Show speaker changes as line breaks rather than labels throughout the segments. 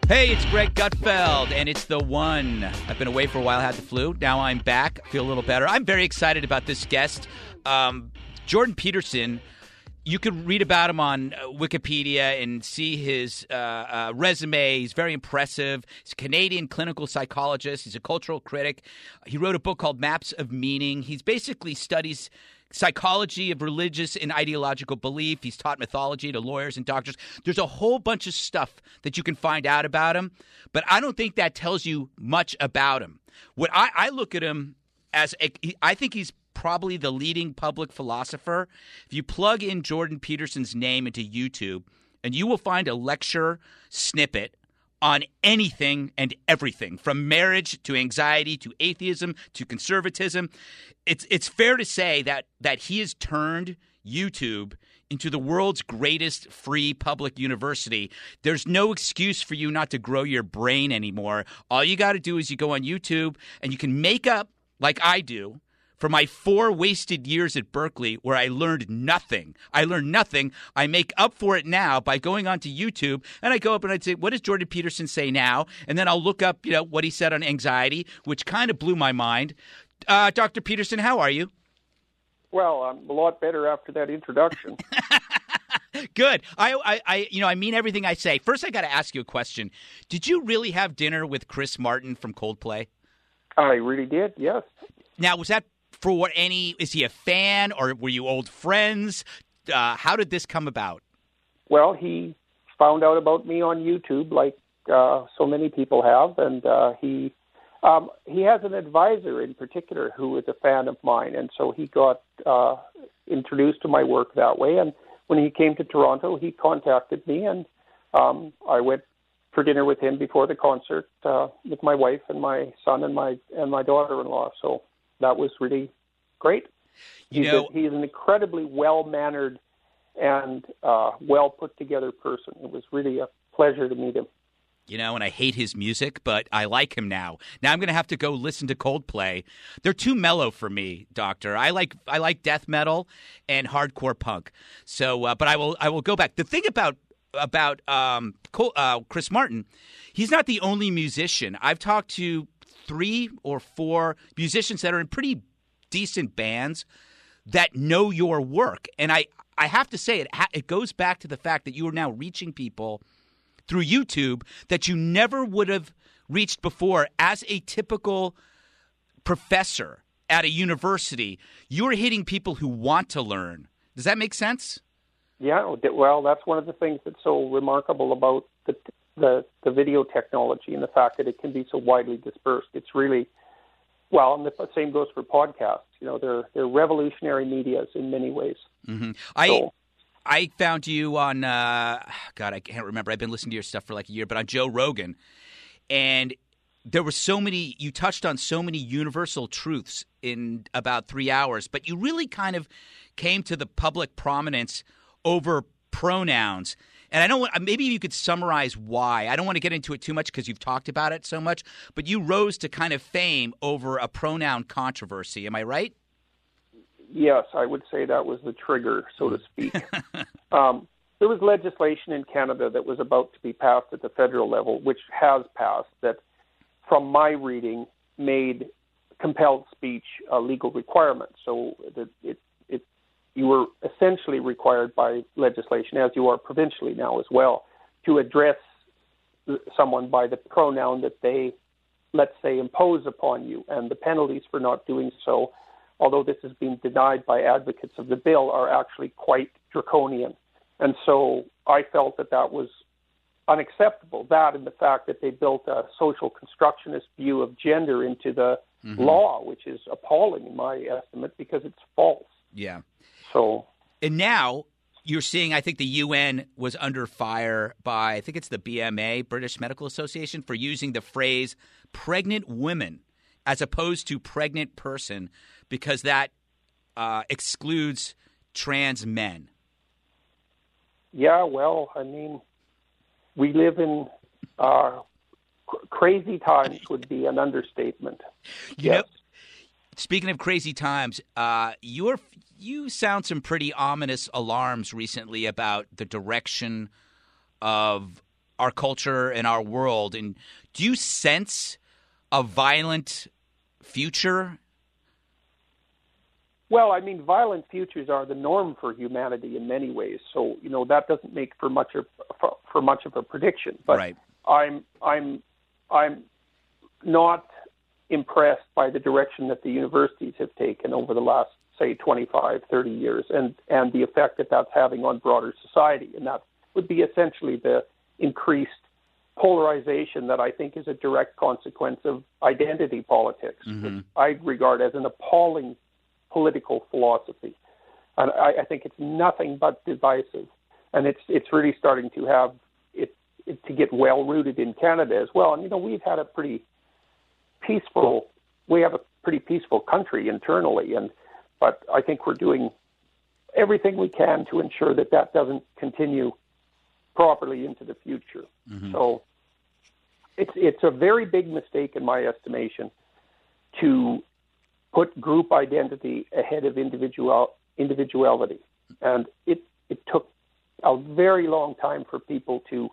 Hey, it's Greg Gutfeld, and it's the one. I've been away for a while, had the flu. Now I'm back, feel a little better. I'm very excited about this guest, Jordan Peterson. You can read about him on Wikipedia and see his resume. He's very impressive. He's a Canadian clinical psychologist. He's a cultural critic. He wrote a book called Maps of Meaning. He basically studies psychology of religious and ideological belief. He's taught mythology to lawyers and doctors. There's a whole bunch of stuff that you can find out about him, but I don't think that tells you much about him. What I look at him as, I think he's probably the leading public philosopher. If you plug in Jordan Peterson's name into YouTube, and you will find a lecture snippet on anything and everything, from marriage to anxiety to atheism to conservatism. It's fair to say that he has turned YouTube into the world's greatest free public university. There's no excuse for you not to grow your brain anymore. All you got to do is you go on YouTube and you can make up, like I do, for my 4 wasted years at Berkeley where I learned nothing. I make up for it now by going onto YouTube, and I go up and I'd say, what does Jordan Peterson say now? And then I'll look up, what he said on anxiety, which kind of blew my mind. Dr. Peterson, how are you?
Well, I'm a lot better after that introduction.
Good. I mean everything I say. First, I got to ask you a question. Did you really have dinner with Chris Martin from Coldplay?
I really did, yes.
Now, was that is he a fan, or were you old friends? How did this come about?
Well, he found out about me on YouTube, like so many people have, and he has an advisor in particular who is a fan of mine, and so he got introduced to my work that way. And when he came to Toronto, he contacted me, and I went for dinner with him before the concert with my wife and my son and my daughter-in-law. So that was really great. He's an incredibly well-mannered and well-put-together person. It was really a pleasure to meet him.
And I hate his music, but I like him now. Now I'm going to have to go listen to Coldplay. They're too mellow for me, Doctor. I like death metal and hardcore punk. So, but I will go back. The thing about Chris Martin, he's not the only musician. I've talked to 3 or 4 musicians that are in pretty decent bands that know your work. And I have to say, it goes back to the fact that you are now reaching people through YouTube that you never would have reached before as a typical professor at a university. You're hitting people who want to learn. Does that make sense?
Yeah, well, that's one of the things that's so remarkable about the video technology and the fact that it can be so widely dispersed. It's really, well, and the same goes for podcasts. They're revolutionary medias in many ways.
Mm-hmm. I found you on, I can't remember. I've been listening to your stuff for like a year, but on Joe Rogan. And there were you touched on so many universal truths in about 3 hours, but you really kind of came to the public prominence over pronouns. And I don't maybe you could summarize why. I don't want to get into it too much because you've talked about it so much, but you rose to kind of fame over a pronoun controversy. Am I right?
Yes, I would say that was the trigger, so to speak. There was legislation in Canada that was about to be passed at the federal level, which has passed, that, from my reading, made compelled speech a legal requirement. So that you were essentially required by legislation, as you are provincially now as well, to address someone by the pronoun that they, let's say, impose upon you. And the penalties for not doing so, although this has been denied by advocates of the bill, are actually quite draconian. And so I felt that was unacceptable, that and the fact that they built a social constructionist view of gender into the law, which is appalling in my estimate because it's false.
Yeah.
So,
and now you're seeing, I think the UN was under fire by, I think it's the BMA, British Medical Association, for using the phrase pregnant women as opposed to pregnant person because that excludes trans men.
Yeah, well, I mean, we live in crazy times would be an understatement.
Yes. Speaking of crazy times, you sound some pretty ominous alarms recently about the direction of our culture and our world. And do you sense a violent future?
Well, I mean, violent futures are the norm for humanity in many ways. So, that doesn't make for much of a prediction. But
right.
I'm not impressed by the direction that the universities have taken over the last, say, 25, 30 years, and the effect that that's having on broader society. And that would be essentially the increased polarization that I think is a direct consequence of identity politics, which I regard as an appalling political philosophy. And I think it's nothing but divisive. And it's really starting to have it to get well-rooted in Canada as well. And, we've had a pretty peaceful country internally. But I think we're doing everything we can to ensure that doesn't continue properly into the future. So it's a very big mistake in my estimation to put group identity ahead of individuality. And it took a very long time for people to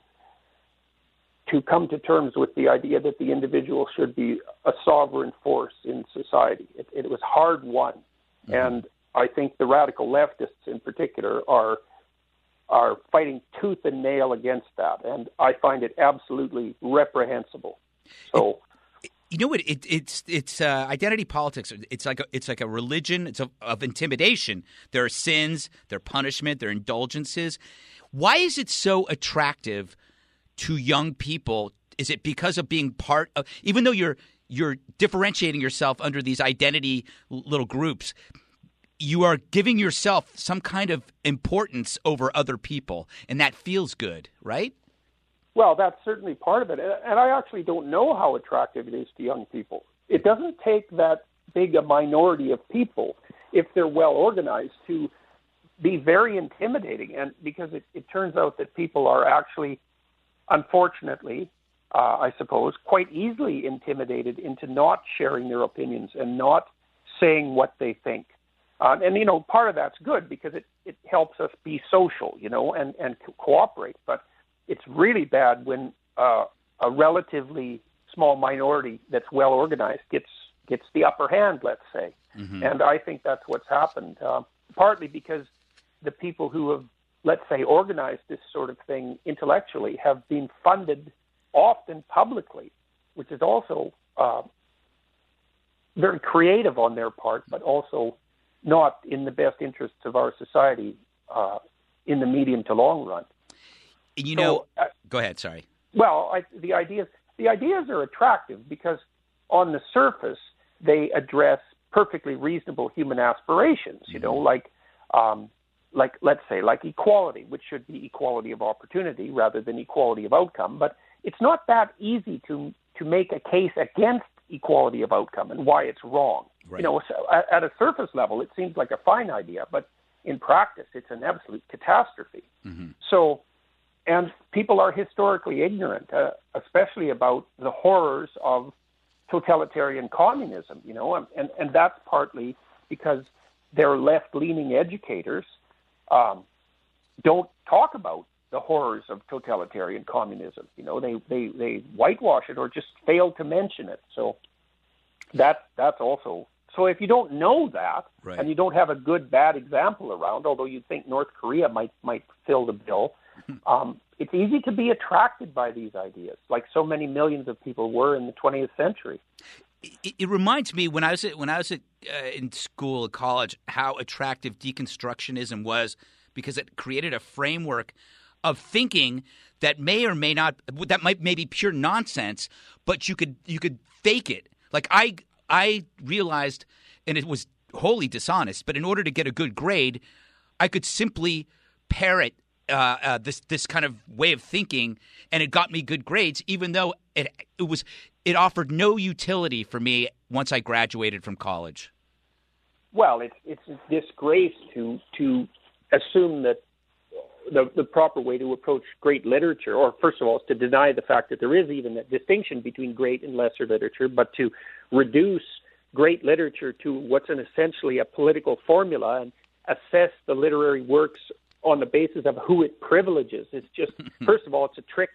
come to terms with the idea that the individual should be a sovereign force in society. It was hard won. And I think the radical leftists in particular are fighting tooth and nail against that. And I find it absolutely reprehensible. So
you know what? It's identity politics. It's like a religion. It's of intimidation. There are sins, there are punishment, there are indulgences. Why is it so attractive to young people? Is it because of being part of? Even though you're differentiating yourself under these identity little groups, you are giving yourself some kind of importance over other people, and that feels good, right?
Well, that's certainly part of it. And I actually don't know how attractive it is to young people. It doesn't take that big a minority of people, if they're well organized, to be very intimidating. And because it turns out that people are actually, unfortunately, I suppose, quite easily intimidated into not sharing their opinions and not saying what they think. And part of that's good because it helps us be social, and cooperate. But it's really bad when a relatively small minority that's well organized gets the upper hand, let's say. And I think that's what's happened, partly because the people who have, let's say, organized this sort of thing intellectually have been funded often publicly, which is also very creative on their part, but also not in the best interests of our society in the medium to long run.
Go ahead. Sorry.
Well, the ideas are attractive because on the surface they address perfectly reasonable human aspirations. Like let's say like equality, which should be equality of opportunity rather than equality of outcome. But it's not that easy to make a case against equality of outcome and why it's wrong.
Right.
So at a surface level, it seems like a fine idea, but in practice, it's an absolute catastrophe. So. And people are historically ignorant, especially about the horrors of totalitarian communism, and that's partly because their left-leaning educators don't talk about the horrors of totalitarian communism. They whitewash it or just fail to mention it. So that's also. So if you don't know that,
right,
and you don't have a good bad example around, although you'd think North Korea might fill the bill. It's easy to be attracted by these ideas, like so many millions of people were in the 20th century.
It reminds me when I was in school, at college, how attractive deconstructionism was because it created a framework of thinking that may or may not may be pure nonsense, but you could fake it. Like I realized, and it was wholly dishonest, but in order to get a good grade, I could simply parrot this kind of way of thinking, and it got me good grades, even though it offered no utility for me once I graduated from college.
Well, it's a disgrace to assume that the proper way to approach great literature, or first of all, is to deny the fact that there is even a distinction between great and lesser literature, but to reduce great literature to what's essentially a political formula and assess the literary works on the basis of who it privileges. It's just, first of all, it's a trick that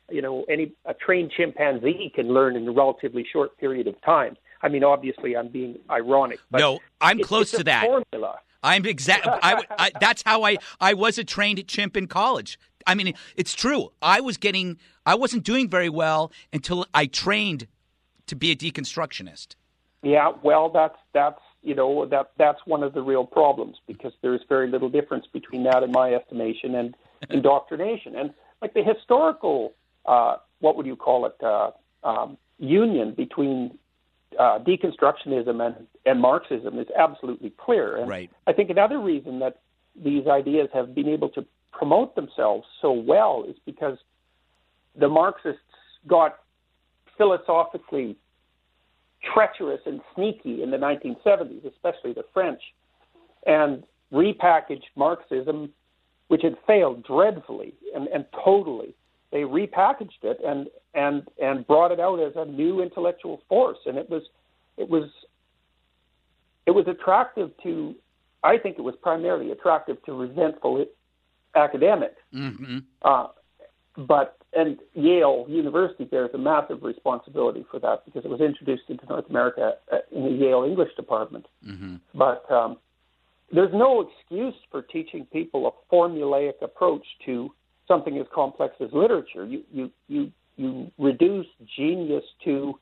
a trained chimpanzee can learn in a relatively short period of time. I mean, obviously, I'm being ironic. But
no, I'm close to that.
Formula.
I'm that's how I was a trained chimp in college. I mean, it's true. I wasn't doing very well until I trained to be a deconstructionist.
Yeah, well, that's one of the real problems, because there's very little difference between that, in my estimation, and indoctrination. And like the historical, what would you call it, union between deconstructionism and Marxism is absolutely clear. And
right.
I think another reason that these ideas have been able to promote themselves so well is because the Marxists got philosophically treacherous and sneaky in the 1970s, especially the French, and repackaged Marxism, which had failed dreadfully and totally. They repackaged it and brought it out as a new intellectual force, and it was attractive to. I think it was primarily attractive to resentful academics.
Mm-hmm.
And Yale University bears a massive responsibility for that, because it was introduced into North America in the Yale English department.
Mm-hmm.
But there's no excuse for teaching people a formulaic approach to something as complex as literature. You reduce genius to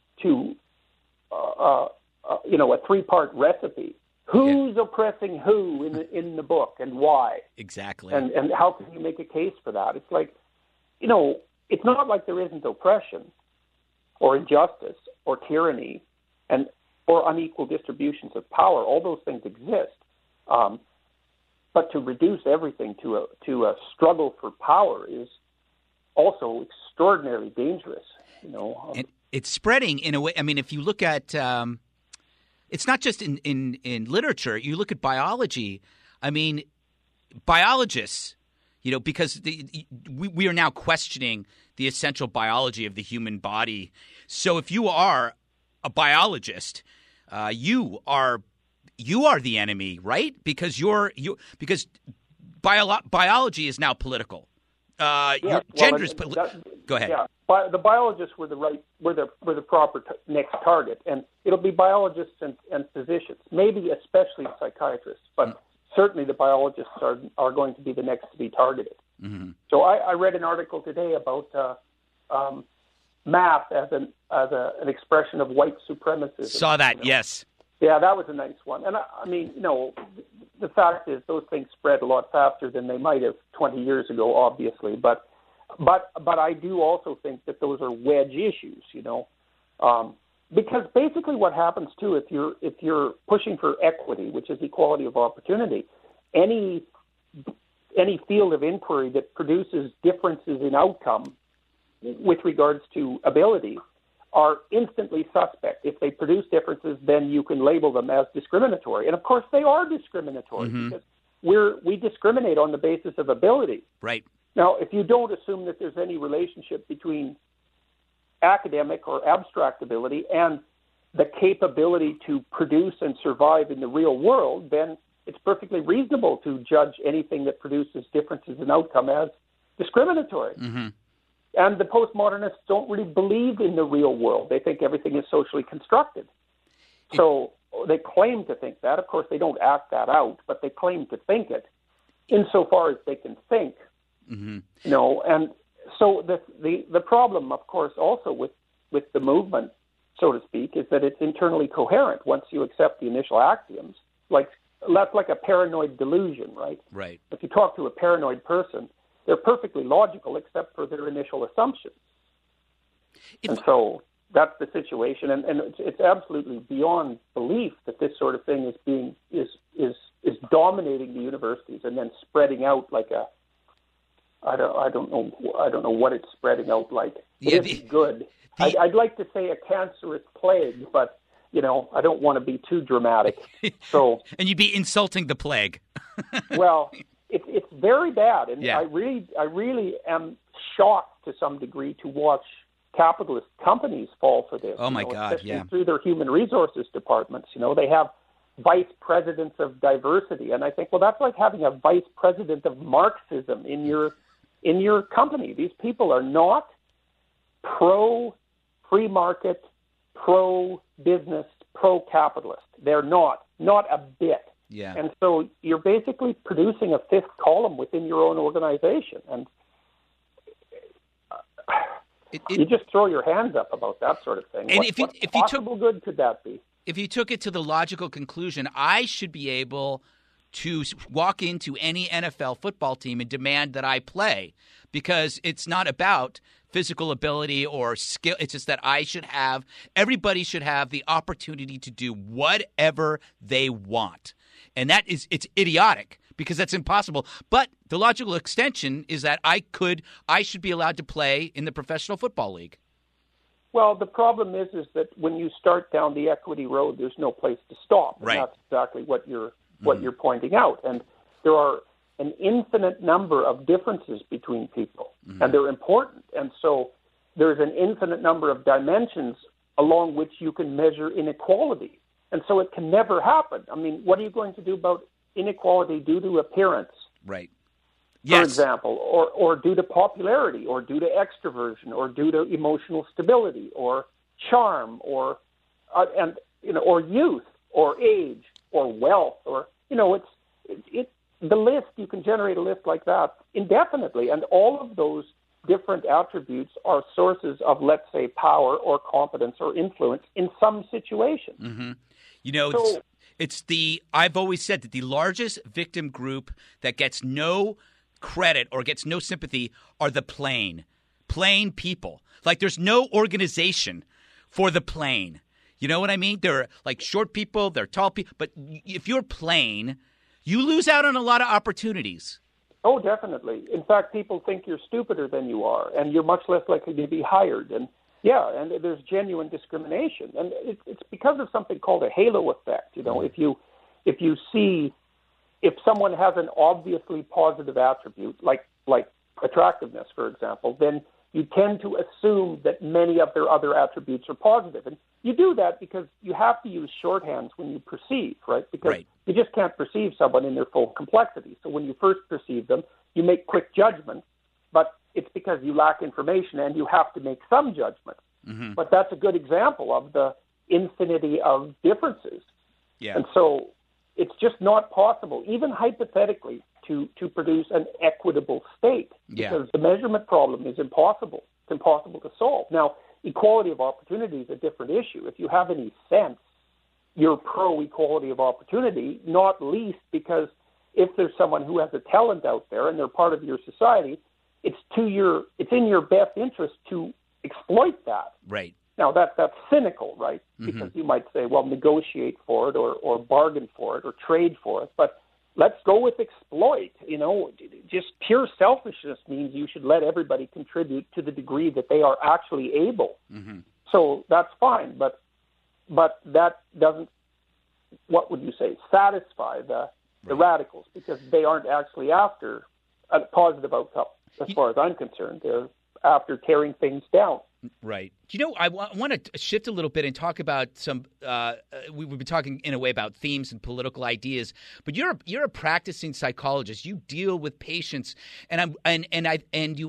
a three-part recipe. Who's oppressing who in the book, and why?
Exactly.
And how can you make a case for that? It's like, it's not like there isn't oppression or injustice or tyranny or unequal distributions of power. All those things exist. But to reduce everything to a struggle for power is also extraordinarily dangerous.
And it's spreading in a way. I mean, if you look at, it's not just in literature. You look at biology. I mean, biologists, because we are now questioning the essential biology of the human body. So if you are a biologist, you are the enemy, right? Because because biology is now political. Your gender is political. Go ahead.
Yeah, the biologists were the proper next target, and it'll be biologists and physicians, maybe especially psychiatrists, but certainly the biologists are going to be the next to be targeted.
Mm-hmm.
So I read an article today about math as an expression of white supremacism.
Saw that, yes.
Yeah, that was a nice one. And I mean, the fact is those things spread a lot faster than they might have 20 years ago, obviously. But I do also think that those are wedge issues, because basically what happens too, if you're pushing for equity, which is equality of opportunity, any field of inquiry that produces differences in outcome with regards to ability are instantly suspect. If they produce differences, then you can label them as discriminatory. And of course they are discriminatory,
mm-hmm.
because we discriminate on the basis of ability.
Right.
Now, if you don't assume that there's any relationship between academic or abstract ability and the capability to produce and survive in the real world, then it's perfectly reasonable to judge anything that produces differences in outcome as discriminatory.
Mm-hmm.
And the postmodernists don't really believe in the real world. They think everything is socially constructed. So they claim to think that. Of course, they don't act that out, but they claim to think it insofar as they can think.
Mm-hmm.
And so the problem, of course, also with the movement, so to speak, is that it's internally coherent once you accept the initial axioms. That's like a paranoid delusion, right?
Right.
If you talk to a paranoid person, they're perfectly logical except for their initial assumptions. And so that's the situation, and it's absolutely beyond belief that this sort of thing is dominating the universities and then spreading out like a I don't know what it's spreading out like. It isn't good. I'd like to say a cancerous plague, but I don't want to be too dramatic. So
and you'd be insulting the plague.
Well, it's very bad, and
yeah.
I really am shocked to some degree to watch capitalist companies fall for this.
Oh my God!
Especially
yeah.
through their human resources departments. They have vice presidents of diversity, and I think, well, that's like having a vice president of Marxism in your company. These people are not pro-free market, pro-business, pro-capitalist. They're not a bit.
Yeah.
And so you're basically producing a fifth column within your own organization. And you just throw your hands up about that sort of thing.
And
what possible good could that be?
If you took it to the logical conclusion, I should be able to walk into any NFL football team and demand that I play, because it's not about physical ability or skill. It's just that everybody should have the opportunity to do whatever they want. And it's idiotic, because that's impossible. But the logical extension is that I should be allowed to play in the Professional Football League.
Well, the problem is that when you start down the equity road, there's no place to stop. And
right.
That's exactly what you're pointing out. And there are an infinite number of differences between people, and they're important. And so there's an infinite number of dimensions along which you can measure inequality. And so it can never happen. I mean, what are you going to do about inequality due to appearance?
Right.
For example, or due to popularity, or due to extroversion, or due to emotional stability, or charm, or youth, or age, or wealth, or the list. You can generate a list like that indefinitely, and all of those different attributes are sources of, let's say, power or competence or influence in some situation.
Mm-hmm. I've always said that the largest victim group that gets no credit or gets no sympathy are the plain people. Like, there's no organization for the plain. You know what I mean? There are like short people, there are tall people, but if you're plain, you lose out on a lot of opportunities.
Oh, definitely. In fact, people think you're stupider than you are, and you're much less likely to be hired. And and there's genuine discrimination, and it's because of something called a halo effect. If someone has an obviously positive attribute, like attractiveness, for example, then you tend to assume that many of their other attributes are positive. And you do that because you have to use shorthands when you perceive, right? Because you just can't perceive someone in their full complexity. So when you first perceive them, you make quick judgments, but it's because you lack information and you have to make some judgment. Mm-hmm. But that's a good example of the infinity of differences.
Yeah.
And so it's just not possible, even hypothetically, to produce an equitable state, because the measurement problem is impossible. It's impossible to solve. Now, equality of opportunity is a different issue. If you have any sense, you're pro-equality of opportunity, not least because if there's someone who has a talent out there and they're part of your society, it's in your best interest to exploit that.
Right.
Now, that's cynical, right? Because you might say, well, negotiate for it or bargain for it or trade for it. But let's go with exploit. Just pure selfishness means you should let everybody contribute to the degree that they are actually able. Mm-hmm. So that's fine. But that doesn't, what would you say, satisfy the radicals, because they aren't actually after a positive outcome, as far as I'm concerned. They're after tearing things down.
Right. I want to shift a little bit and talk about some. We've been talking in a way about themes and political ideas, but you're a practicing psychologist. You deal with patients, and you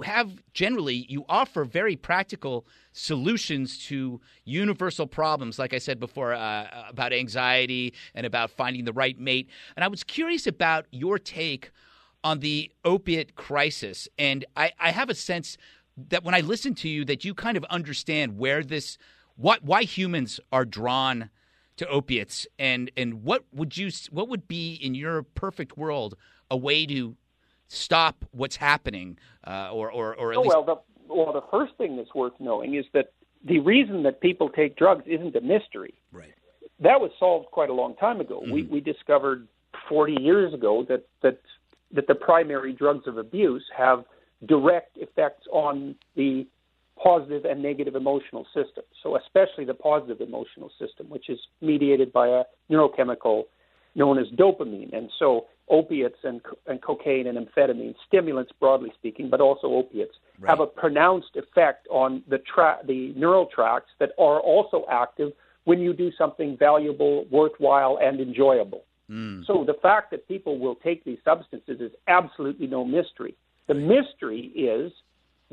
offer very practical solutions to universal problems. Like I said before, about anxiety and about finding the right mate. And I was curious about your take on the opiate crisis, and I have a sense that when I listen to you, that you kind of understand why humans are drawn to opiates, and what would be in your perfect world a way to stop what's happening, or at least.
Well, the first thing that's worth knowing is that the reason that people take drugs isn't a mystery.
Right.
That was solved quite a long time ago. Mm-hmm. We discovered 40 years ago that the primary drugs of abuse have direct effects on the positive and negative emotional system. So especially the positive emotional system, which is mediated by a neurochemical known as dopamine. And so opiates and cocaine and amphetamine, stimulants broadly speaking, but also opiates, have a pronounced effect on the neural tracts that are also active when you do something valuable, worthwhile, and enjoyable. Mm. So the fact that people will take these substances is absolutely no mystery. The mystery is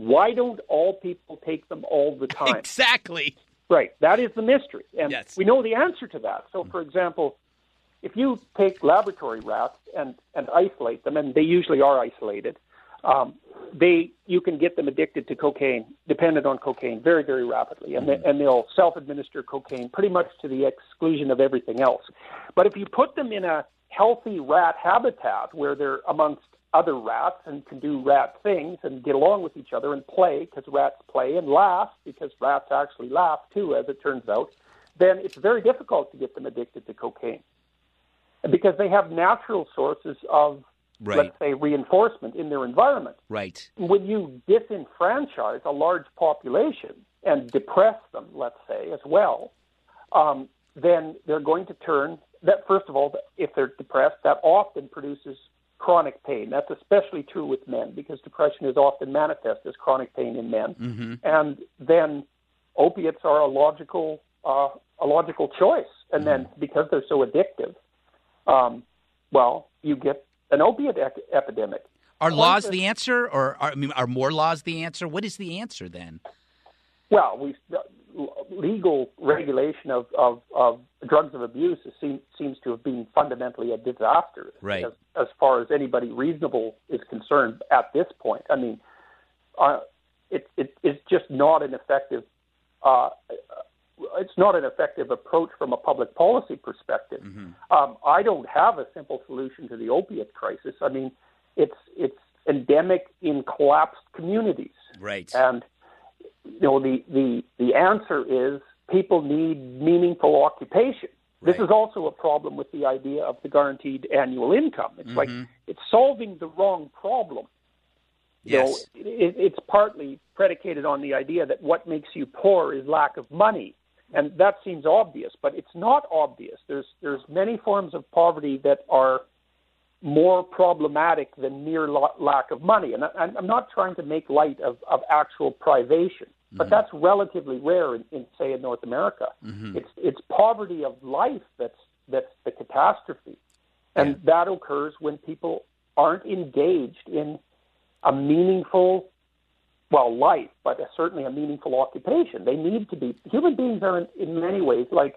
Why don't all people take them all the time?
Exactly.
Right. That is the mystery. And
Yes.
we know the answer to that. So, for example, if you take laboratory rats and isolate them, and they usually are isolated, you can get them addicted to cocaine, dependent on cocaine, very, very rapidly. And, and they'll self-administer cocaine pretty much to the exclusion of everything else. But if you put them in a healthy rat habitat where they're amongst other rats and can do rat things and get along with each other and play, because rats play, and laugh, because rats actually laugh too, as it turns out, then it's very difficult to get them addicted to cocaine. Because they have natural sources of, let's say, reinforcement in their environment.
Right.
When you disenfranchise a large population and depress them, let's say, as well, then they're going to turn, that first of all, if they're depressed, that often produces chronic pain. That's especially true with men, because depression is often manifest as chronic pain in men. Mm-hmm. And then opiates are a logical choice. And then because they're so addictive, you get an opiate epidemic.
Are laws the answer, or are more laws the answer? What is the answer then?
Well, legal regulation of drugs of abuse seems to have been fundamentally a disaster,
right,
as far as anybody reasonable is concerned at this point. I mean, it's just not an effective. It's not an effective approach from a public policy perspective. Mm-hmm. I don't have a simple solution to the opiate crisis. I mean, it's endemic in collapsed communities,
right?
And the answer is people need meaningful occupation. Right. This is also a problem with the idea of the guaranteed annual income. It's like it's solving the wrong problem.
Yes.
It's partly predicated on the idea that what makes you poor is lack of money. And that seems obvious, but it's not obvious. There's many forms of poverty that are more problematic than mere lack of money. And I'm not trying to make light of actual privation, but that's relatively rare in say, in North America. Mm-hmm. It's poverty of life that's the catastrophe. And that occurs when people aren't engaged in a meaningful, life, but certainly a meaningful occupation. They need to be. Human beings are in many ways like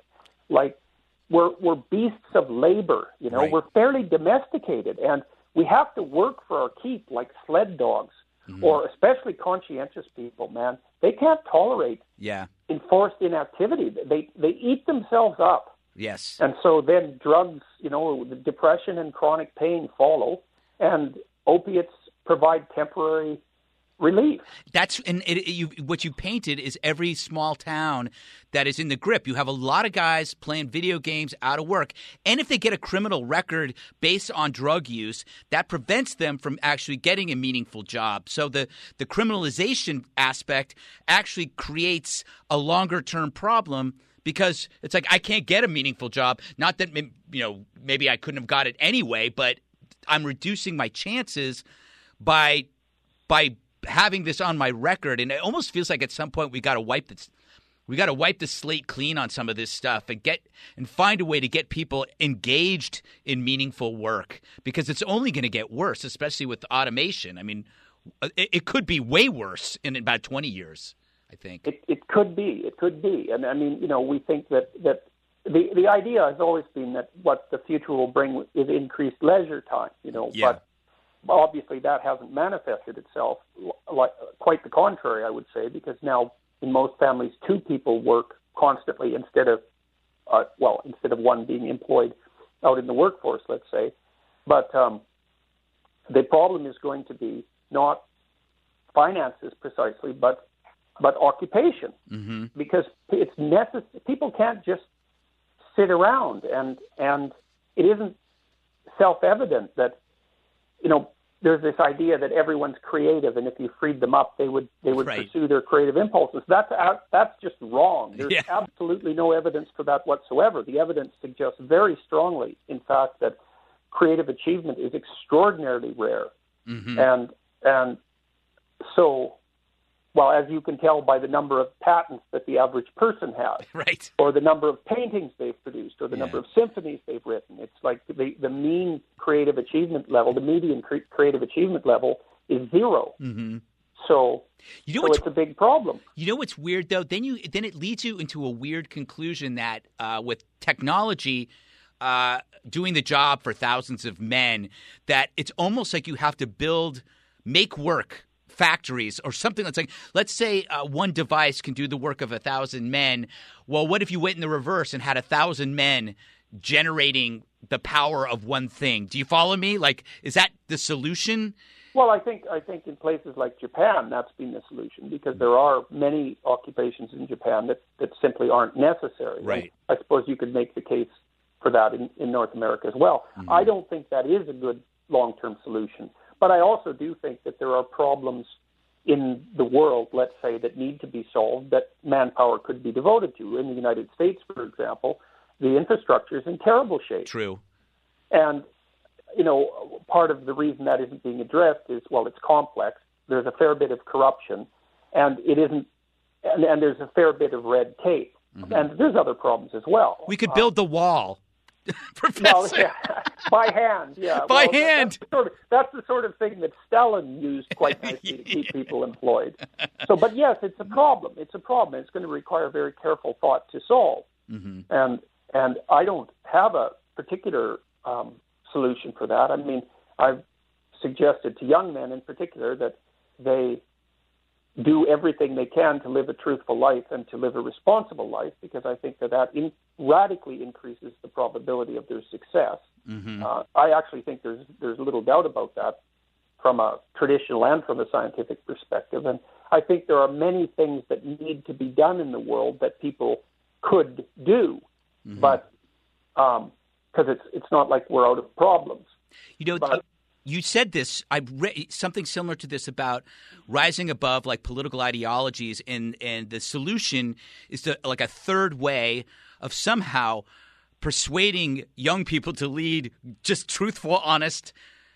we're beasts of labor. Right. We're fairly domesticated, and we have to work for our keep, like sled dogs, or especially conscientious people. Man, they can't tolerate enforced inactivity. They eat themselves up.
Yes,
and so then drugs, the depression and chronic pain follow, and opiates provide temporary relief.
That's what you painted is every small town that is in the grip. You have a lot of guys playing video games out of work, and if they get a criminal record based on drug use, that prevents them from actually getting a meaningful job. So the criminalization aspect actually creates a longer term problem, because it's like I can't get a meaningful job. Not that maybe I couldn't have got it anyway, but I'm reducing my chances by having this on my record. And it almost feels like at some point we got to wipe the slate clean on some of this stuff and find a way to get people engaged in meaningful work, because it's only going to get worse, especially with automation. I mean, it could be way worse in about 20 years, I think.
It could be. It could be. And I mean, we think that the idea has always been that what the future will bring is increased leisure time, but obviously that hasn't manifested itself. Quite the contrary, I would say, because now in most families, two people work constantly instead of one being employed out in the workforce, let's say. But the problem is going to be not finances precisely, but occupation, because it's necessary. People can't just sit around, and it isn't self-evident that there's this idea that everyone's creative, and if you freed them up, they would
right.
pursue their creative impulses. That's just wrong. There's absolutely no evidence for that whatsoever. The evidence suggests very strongly, in fact, that creative achievement is extraordinarily rare, and so. Well, as you can tell by the number of patents that the average person has,
right,
or the number of paintings they've produced, or the number of symphonies they've written, it's like the mean creative achievement level, the median creative achievement level is zero. Mm-hmm. So So it's a big problem.
You know what's weird though? Then it leads you into a weird conclusion that with technology doing the job for thousands of men, that it's almost like you have to make work factories or something that's like, let's say one device can do the work of 1,000 men. Well, what if you went in the reverse and had 1,000 men generating the power of one thing? Do you follow me? Like, is that the solution?
Well, I think in places like Japan, that's been the solution, because there are many occupations in Japan that simply aren't necessary.
Right.
And I suppose you could make the case for that in North America as well. Mm-hmm. I don't think that is a good long-term solution. But I also do think that there are problems in the world, let's say, that need to be solved that manpower could be devoted to. In the United States, for example, the infrastructure is in terrible shape.
True.
And, part of the reason that isn't being addressed is, well, it's complex. There's a fair bit of corruption, and it isn't, and there's a fair bit of red tape. Mm-hmm. And there's other problems as well.
We could build the wall. Professor.
Well, yeah, by hand, yeah.
By hand.
That's the sort of thing that Stalin used quite nicely to keep people employed. So, but yes, it's a problem. It's going to require very careful thought to solve. Mm-hmm. And I don't have a particular solution for that. I mean, I've suggested to young men in particular that they do everything they can to live a truthful life and to live a responsible life, because I think that radically increases the probability of their success. Mm-hmm. I actually think there's little doubt about that from a traditional and from a scientific perspective. And I think there are many things that need to be done in the world that people could do, mm-hmm. but because it's not like we're out of problems.
You said this. I've read something similar to this about rising above like political ideologies, and the solution is to like a third way of somehow persuading young people to lead just truthful, honest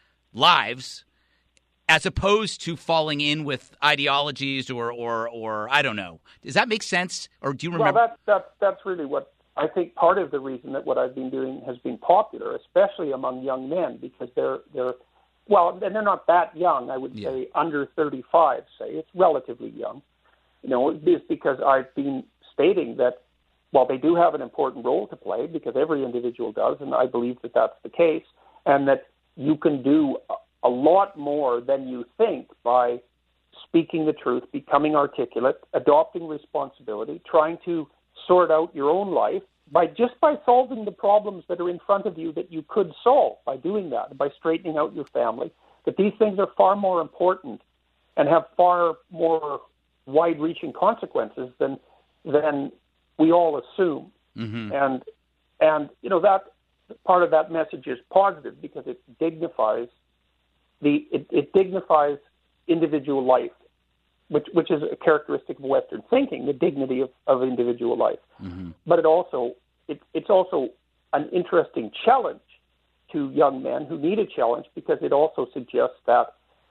lives, as opposed to falling in with ideologies or I don't know. Does that make sense? Or do you remember?
Well, that's really what I think. Part of the reason that what I've been doing has been popular, especially among young men, because they're well, and they're not that young. I would say under 35, say. It's relatively young. It's because I've been stating that, well, they do have an important role to play, because every individual does, and I believe that that's the case, and that you can do a lot more than you think by speaking the truth, becoming articulate, adopting responsibility, trying to sort out your own life, by solving the problems that are in front of you that you could solve by doing that, by straightening out your family, that these things are far more important and have far more wide-reaching consequences than we all assume. Mm-hmm. And that part of that message is positive, because it dignifies it dignifies individual life, which is a characteristic of Western thinking, the dignity of individual life. Mm-hmm. But it's also an interesting challenge to young men who need a challenge, because it also suggests that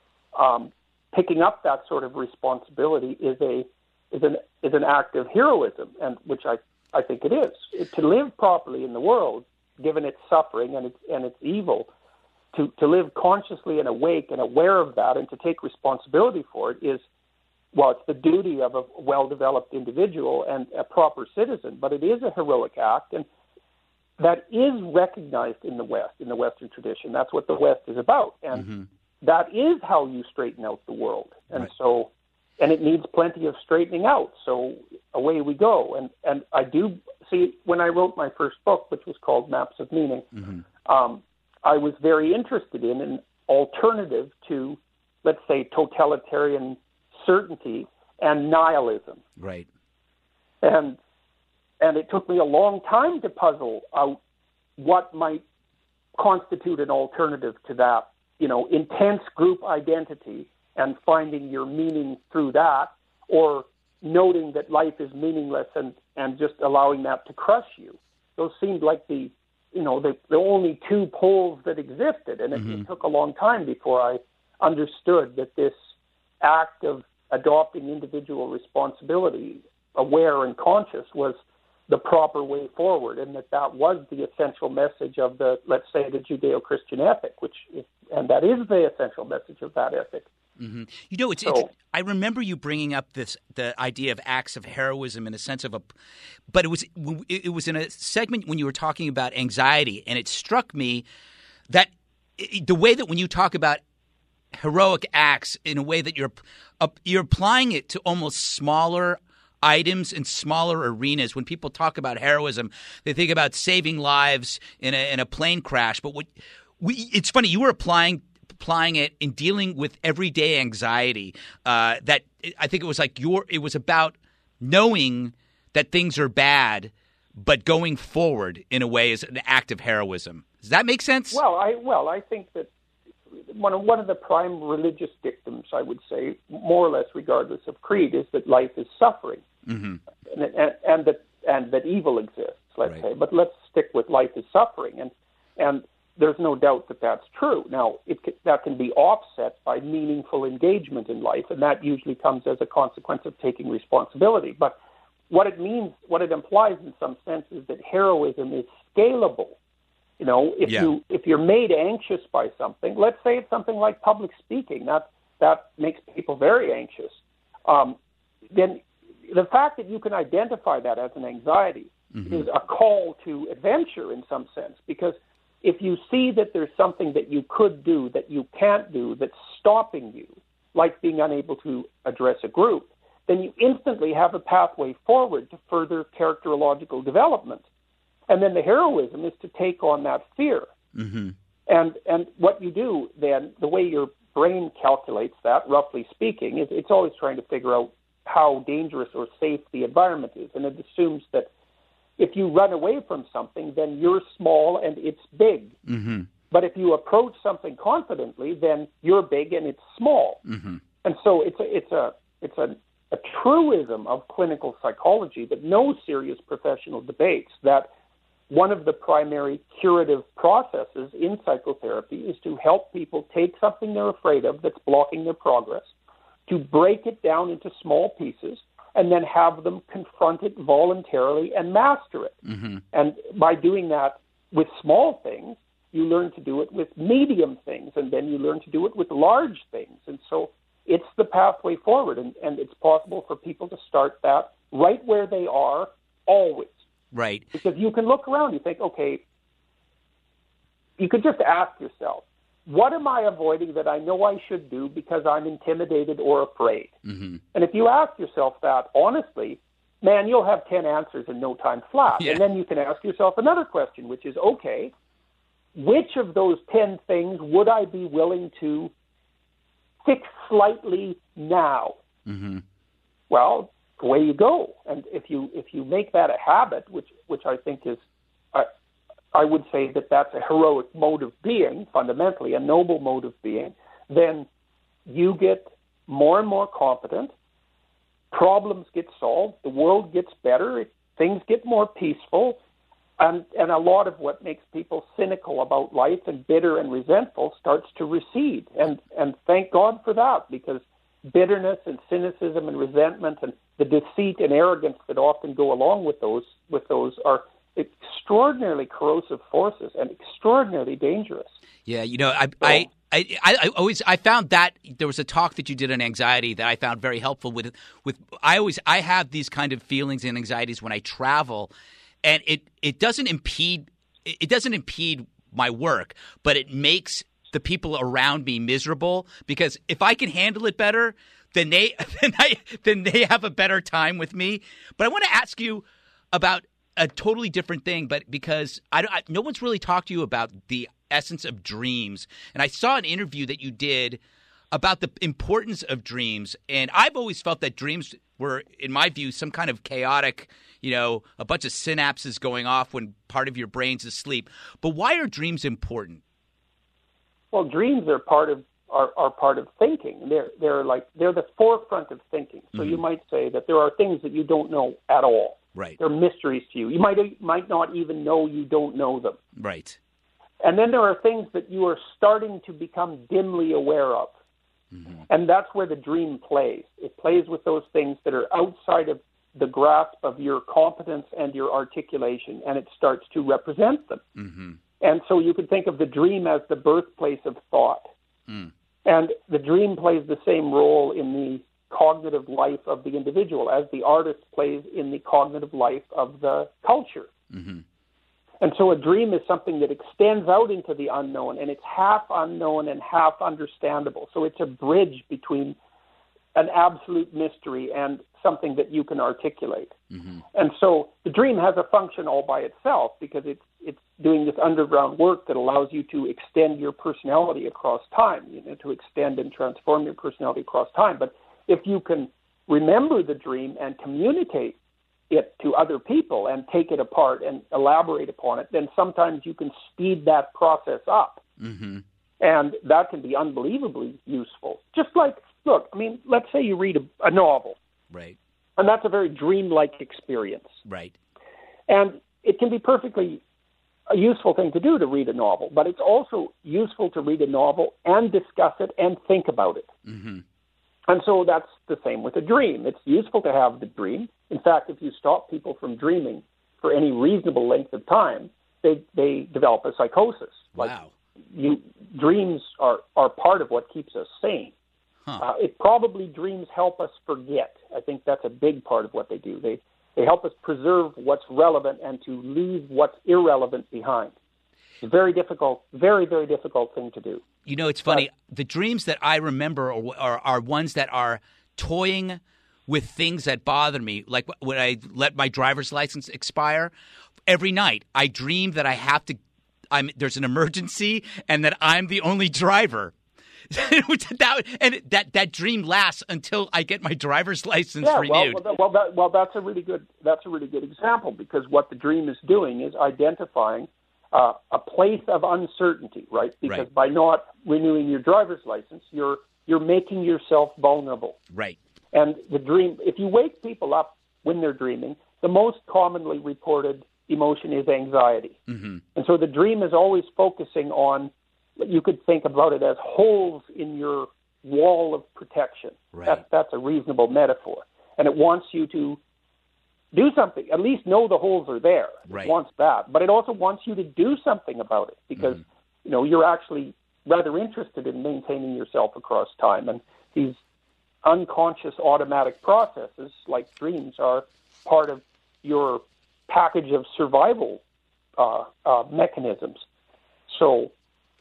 picking up that sort of responsibility is an act of heroism, and which I think it is. To live properly in the world, given its suffering and its evil, to live consciously and awake and aware of that, and to take responsibility for it is, well, it's the duty of a well-developed individual and a proper citizen, but it is a heroic act, and that is recognized in the West, in the Western tradition. That's what the West is about, and mm-hmm. that is how you straighten out the world. And right. So, and it needs plenty of straightening out, so away we go. And I do see, when I wrote my first book, which was called Maps of Meaning, mm-hmm. I was very interested in an alternative to, let's say, totalitarian certainty and nihilism.
Right.
And it took me a long time to puzzle out what might constitute an alternative to that, intense group identity and finding your meaning through that, or noting that life is meaningless and just allowing that to crush you. Those seemed like the only two poles that existed, and mm-hmm. it took a long time before I understood that this act of adopting individual responsibility, aware and conscious, was the proper way forward, and that was the essential message of the, let's say, the Judeo-Christian ethic, and that is the essential message of that ethic,
Mm-hmm. I remember you bringing up the idea of acts of heroism in a sense of but it was in a segment when you were talking about anxiety, and it struck me that the way that when you talk about heroic acts in a way that you're applying it to almost smaller items in smaller arenas. When people talk about heroism, they think about saving lives in a plane crash. But it's funny, you were applying it in dealing with everyday anxiety. That I think it was like it was about knowing that things are bad, but going forward in a way is an act of heroism. Does that make sense?
Well, I think that one of the prime religious dictums, I would say, more or less regardless of creed, is that life is suffering,
mm-hmm.
and that evil exists. Let's say, but let's stick with life is suffering, and there's no doubt that that's true. Now, that can be offset by meaningful engagement in life, and that usually comes as a consequence of taking responsibility. But what it means, what it implies in some sense, is that heroism is scalable. You know, if you're made anxious by something, let's say it's something like public speaking, that makes people very anxious. Then the fact that you can identify that as an anxiety mm-hmm. is a call to adventure in some sense, because if you see that there's something that you could do that you can't do that's stopping you, like being unable to address a group, then you instantly have a pathway forward to further characterological development. And then the heroism is to take on that fear.
Mm-hmm.
And what you do then, the way your brain calculates that, roughly speaking, is it's always trying to figure out how dangerous or safe the environment is. And it assumes that if you run away from something, then you're small and it's big.
Mm-hmm.
But if you approach something confidently, then you're big and it's small.
Mm-hmm.
And so it's a truism of clinical psychology that no serious professional debates, that one of the primary curative processes in psychotherapy is to help people take something they're afraid of that's blocking their progress, to break it down into small pieces, and then have them confront it voluntarily and master it.
Mm-hmm.
And by doing that with small things, you learn to do it with medium things, and then you learn to do it with large things. And so it's the pathway forward, and it's possible for people to start that right where they are always.
Right.
Because you can look around, you think, okay, you could just ask yourself, what am I avoiding that I know I should do because I'm intimidated or afraid?
Mm-hmm.
And if you ask yourself that honestly, man, you'll have 10 answers in no time flat.
Yeah.
And then you can ask yourself another question, which is, okay, which of those 10 things would I be willing to fix slightly now?
Mm-hmm.
Well, away you go. And if you make that a habit, which I think is, I would say that's a heroic mode of being, fundamentally a noble mode of being, then you get more and more competent, problems get solved, the world gets better, things get more peaceful, and a lot of what makes people cynical about life and bitter and resentful starts to recede. And thank God for that, because bitterness and cynicism and resentment and the deceit and arrogance that often go along with those are extraordinarily corrosive forces and extraordinarily dangerous.
Yeah, I found that there was a talk that you did on anxiety that I found very helpful with I have these kind of feelings and anxieties when I travel, and it doesn't impede my work, but it makes the people around me miserable, because if I can handle it better, then they have a better time with me. But I want to ask you about a totally different thing, but because no one's really talked to you about the essence of dreams. And I saw an interview that you did about the importance of dreams. And I've always felt that dreams were, in my view, some kind of chaotic, a bunch of synapses going off when part of your brain's asleep. But why are dreams important?
Well, dreams are part of thinking. They're the forefront of thinking. So
Mm-hmm.
you might say that there are things that you don't know at all.
Right.
They're mysteries to you. You might not even know you don't know them.
Right.
And then there are things that you are starting to become dimly aware of.
Mm-hmm.
And that's where the dream plays. It plays with those things that are outside of the grasp of your competence and your articulation, and it starts to represent them.
Mm-hmm.
And so you could think of the dream as the birthplace of thought.
Mm.
And the dream plays the same role in the cognitive life of the individual as the artist plays in the cognitive life of the culture.
Mm-hmm.
And so a dream is something that extends out into the unknown, and it's half unknown and half understandable. So it's a bridge between an absolute mystery and something that you can articulate.
Mm-hmm.
And so the dream has a function all by itself because it's doing this underground work that allows you to extend your personality across time, to extend and transform your personality across time. But if you can remember the dream and communicate it to other people and take it apart and elaborate upon it, then sometimes you can speed that process up.
Mm-hmm.
And that can be unbelievably useful. Just like, look, let's say you read a novel.
Right.
And that's a very dreamlike experience.
Right.
And it can be perfectly a useful thing to do to read a novel, but it's also useful to read a novel and discuss it and think about it.
Mm-hmm.
And so that's the same with a dream. It's useful to have the dream. In fact, if you stop people from dreaming for any reasonable length of time, they develop a psychosis.
Wow.
Dreams are part of what keeps us sane.
Huh.
Dreams help us forget. I think that's a big part of what they do. They help us preserve what's relevant and to leave what's irrelevant behind. It's a very difficult, very, very difficult thing to do.
It's funny. The dreams that I remember are ones that are toying with things that bother me. Like when I let my driver's license expire, every night I dream that there's an emergency and that I'm the only driver. that dream lasts until I get my driver's license renewed.
Well, that's a really good example, because what the dream is doing is identifying a place of uncertainty, right? Because by not renewing your driver's license, you're making yourself vulnerable.
Right.
And the dream, if you wake people up when they're dreaming, the most commonly reported emotion is anxiety.
Mm-hmm.
And so the dream is always focusing on, you could think about it as holes in your wall of protection.
Right.
That's a reasonable metaphor. And it wants you to do something, at least know the holes are there.
Right.
It wants that. But it also wants you to do something about it because, you're actually rather interested in maintaining yourself across time. And these unconscious automatic processes, like dreams, are part of your package of survival mechanisms. So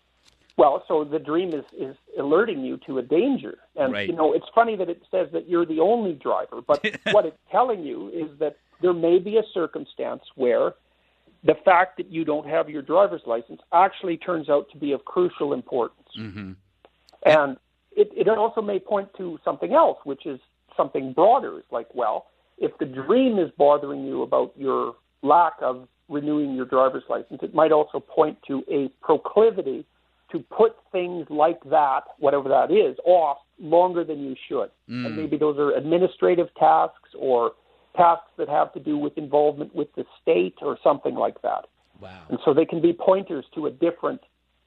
the dream is alerting you to a danger. And, it's funny that it says that you're the only driver, but what it's telling you is that there may be a circumstance where the fact that you don't have your driver's license actually turns out to be of crucial importance.
Mm-hmm.
And it also may point to something else, which is something broader. It's like, well, if the dream is bothering you about your lack of renewing your driver's license, it might also point to a proclivity to put things like that, whatever that is, off longer than you should. And maybe those are administrative tasks or tasks that have to do with involvement with the state or something like that.
Wow.
And so they can be pointers to a different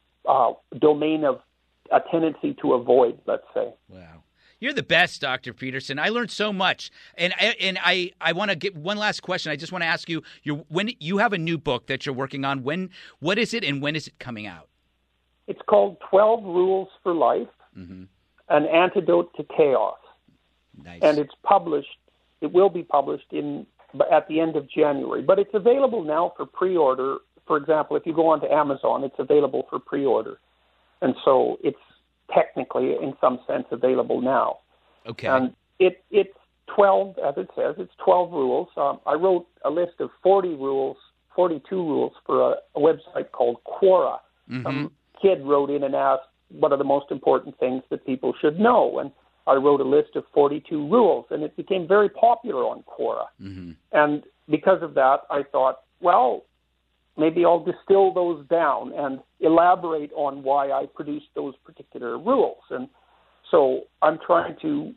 domain of a tendency to avoid, let's say.
Wow. You're the best, Dr. Peterson. I learned so much. And I want to get one last question. I just want to ask you, when you have a new book that you're working on, what is it and when is it coming out?
It's called 12 Rules for Life, An Antidote to Chaos.
Nice.
And it will be published at the end of January. But it's available now for pre-order. For example, if you go onto Amazon, it's available for pre-order. And so it's technically, in some sense, available now.
Okay.
And it's 12, as it says, it's 12 rules. I wrote a list of 42 rules for a website called Quora. Some kid wrote in and asked, what are the most important things that people should know? And I wrote a list of 42 rules, and it became very popular on Quora.
Mm-hmm.
And because of that, I thought, well, maybe I'll distill those down and elaborate on why I produced those particular rules. And so I'm trying to,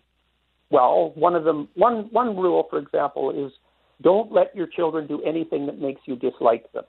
one rule, for example, is don't let your children do anything that makes you dislike them.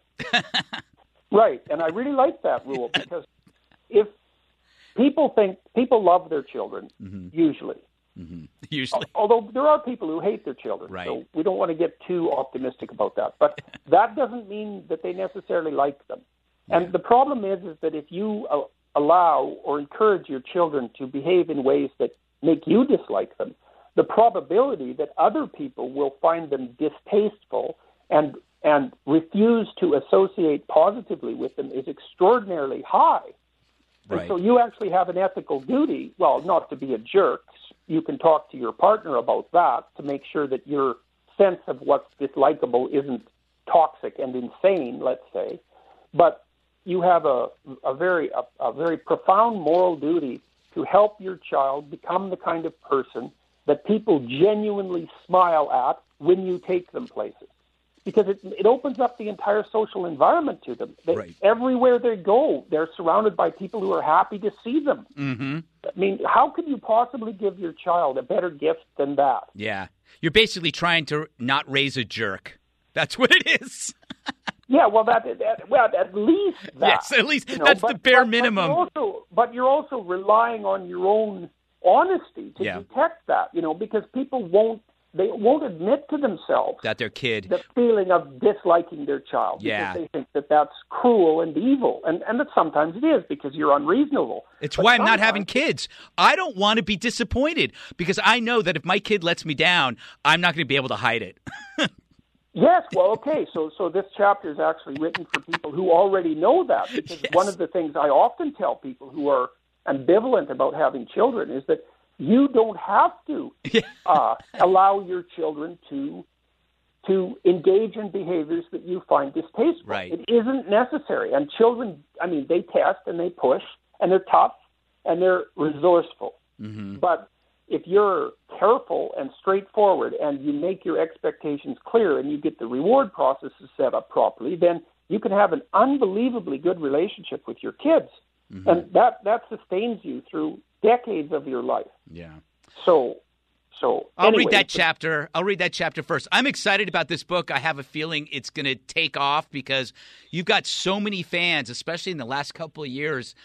Right. And I really like that rule because if people love their children, usually.
Mm-hmm. Usually.
Although there are people who hate their children.
Right.
So we don't want to get too optimistic about that. But that doesn't mean that they necessarily like them. And the problem is that if you allow or encourage your children to behave in ways that make you dislike them, the probability that other people will find them distasteful and refuse to associate positively with them is extraordinarily high.
Right.
And so you actually have an ethical duty, well, not to be a jerk. You can talk to your partner about that to make sure that your sense of what's dislikable isn't toxic and insane, let's say. But you have a very profound moral duty to help your child become the kind of person that people genuinely smile at when you take them places. Because it opens up the entire social environment to them.
Right.
Everywhere they go, they're surrounded by people who are happy to see them.
Mm-hmm.
I mean, how could you possibly give your child a better gift than that?
Yeah. You're basically trying to not raise a jerk. That's what it is.
Yeah, well, at least that.
Yes, at least that's the bare minimum.
But you're also relying on your own honesty to detect that, because people won't admit to themselves
that their kid,
the feeling of disliking their child, because they think that that's cruel and evil, and that sometimes it is because you're unreasonable.
It's why I'm not having kids. I don't want to be disappointed because I know that if my kid lets me down, I'm not going to be able to hide it.
Yes, well, okay, so this chapter is actually written for people who already know that, because one of the things I often tell people who are ambivalent about having children is that you don't have to allow your children to engage in behaviors that you find distasteful.
Right.
It isn't necessary. And children, they test and they push and they're tough and they're resourceful.
Mm-hmm.
But if you're careful and straightforward and you make your expectations clear and you get the reward processes set up properly, then you can have an unbelievably good relationship with your kids. Mm-hmm. And that sustains you through decades of your life.
Yeah.
So
I'll read that chapter. I'll read that chapter first. I'm excited about this book. I have a feeling it's going to take off because you've got so many fans, especially in the last couple of years.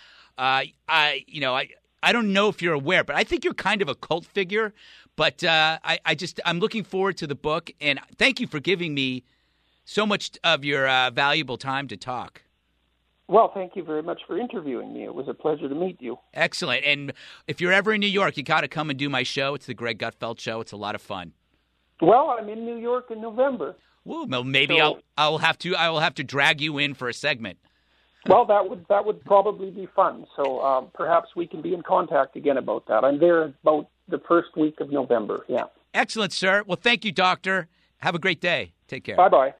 I don't know if you're aware, but I think you're kind of a cult figure. But I'm looking forward to the book, and thank you for giving me so much of your valuable time to talk.
Well, thank you very much for interviewing me. It was a pleasure to meet you.
Excellent. And if you're ever in New York, you got to come and do my show. It's the Greg Gutfeld Show. It's a lot of fun.
Well, I'm in New York in November.
Well, maybe I will have to drag you in for a segment.
Well, that would probably be fun. So perhaps we can be in contact again about that. I'm there about the first week of November. Yeah.
Excellent, sir. Well, thank you, Doctor. Have a great day. Take care.
Bye-bye.